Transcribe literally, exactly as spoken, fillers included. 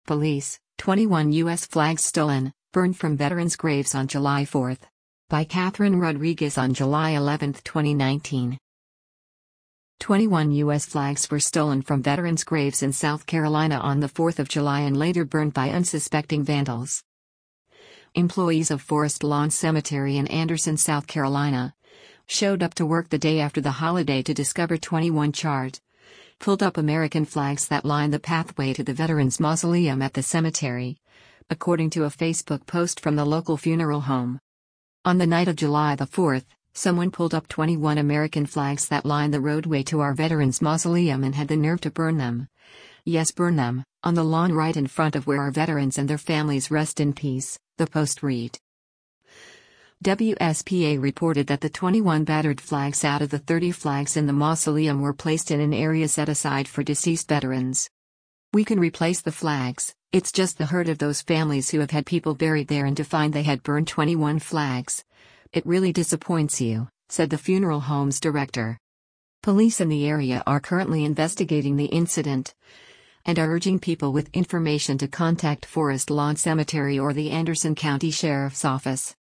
Police, twenty-one U S flags stolen, burned from veterans' graves on July fourth. By Catherine Rodriguez on July eleventh, twenty nineteen. twenty-one U S flags were stolen from veterans' graves in South Carolina on the fourth of July and later burned by unsuspecting vandals. Employees of Forest Lawn Cemetery in Anderson, South Carolina, showed up to work the day after the holiday to discover twenty-one charred, pulled-up American flags that line the pathway to the Veterans Mausoleum at the cemetery, according to a Facebook post from the local funeral home. On the night of July the fourth, someone pulled up twenty-one American flags that line the roadway to our Veterans Mausoleum and had the nerve to burn them. Yes, burn them, on the lawn right in front of where our veterans and their families rest in peace, the post read. W S P A reported that the twenty-one battered flags out of the thirty flags in the mausoleum were placed in an area set aside for deceased veterans. "We can replace the flags, it's just the hurt of those families who have had people buried there and to find they had burned twenty-one flags. It really disappoints you," said the funeral home's director. Police in the area are currently investigating the incident and are urging people with information to contact Forest Lawn Cemetery or the Anderson County Sheriff's Office.